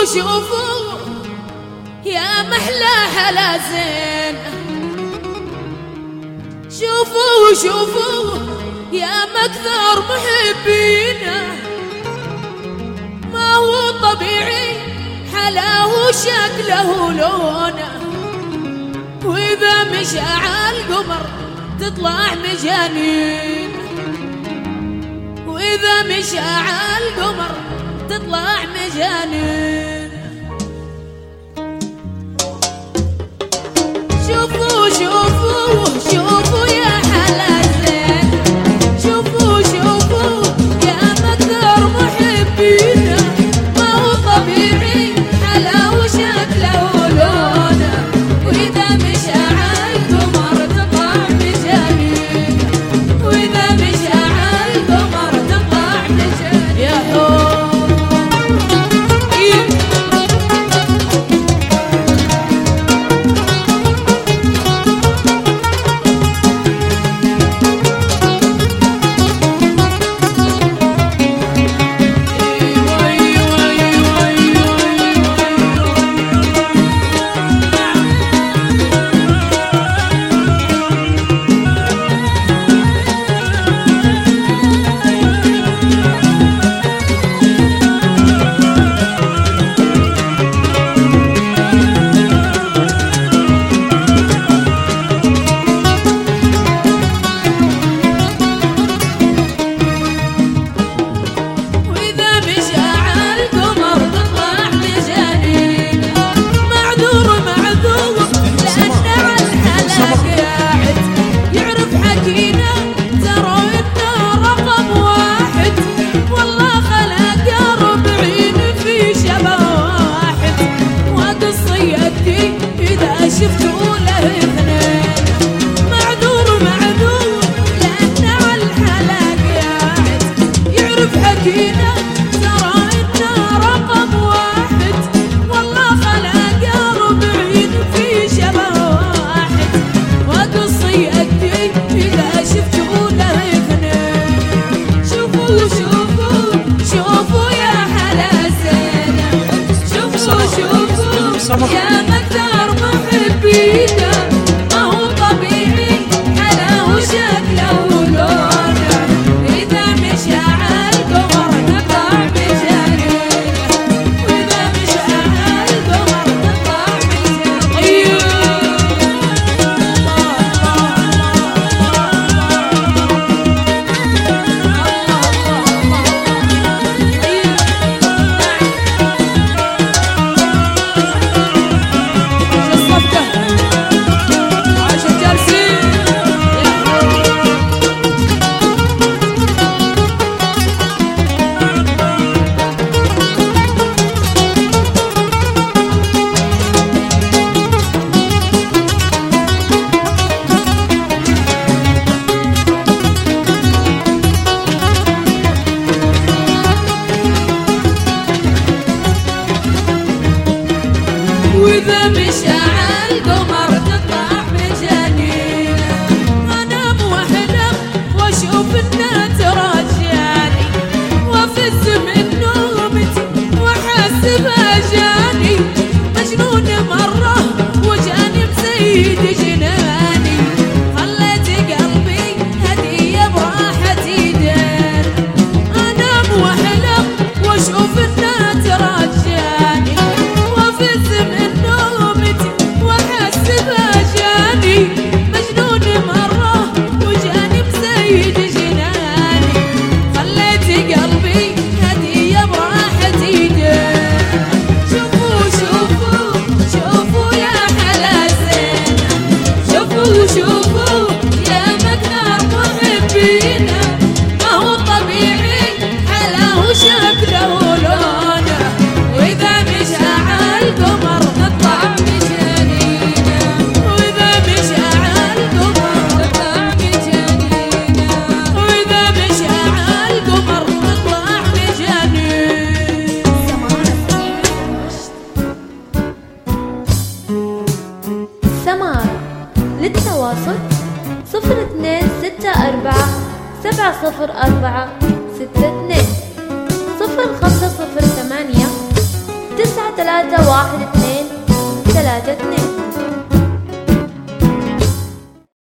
شوفوا يا محلى هلا زين، شوفوا يا مكثر محبينا، ما هو طبيعي حلاه شكله لونه، وإذا مشى عالقمر تطلع مجانين، وإذا مشى عالقمر تطلع مجانين. شوفوا يا حلا زين، شوفوا يا مكثر محبينا، ما هو طبيعي حلا وشكله ولونه، وإذا مشى عالقمر تطلع مجانين، وإذا مشى عالقمر تطلع مجانين. يا حب شفتوا له اثنين، معذور لأن على الحلاق قاعد يعرف حكينا، ترى إنه رقم واحد، والله خلق ربعين في شبه واحد، وقصي أدي إذا شفتوا له اثنين. شوفوا يا حلا زينة، شوفوا يا مكثر محبينا، ما هو طبيعي حلاه شكله ولونه، إذا مشى عالقمر تطلع مجانين، وإذا مشى عالقمر تطلع مجانين. وإذا مشى عالقمر تطلع مجانين، أنام وأحلم وأشوف إنها تراجعني، وأفز من نومتي وأحسبها جاني، مجنون مرة وجاني بزيد جناني، خليت قلبي هدية براحة ايدين، أنام وأحلم وأشوف إنها تراجعني، وأفز من مجنون مرة وجاني بزيد جناني، خليت قلبي هدية براحة ايدين. شوفوا يا حلا زينة، شوفوا يا مكثر محبينا، ما هو طبيعي حلاه شكله ولونه، وإذا مشى عالقمر تطلع مجانينا، وإذا مشى عالقمر تطلع مجانينا، وإذا مشى عالقمر تطلع مجانين. سمار للتواصل 0264 704 62 0508 9 312 32.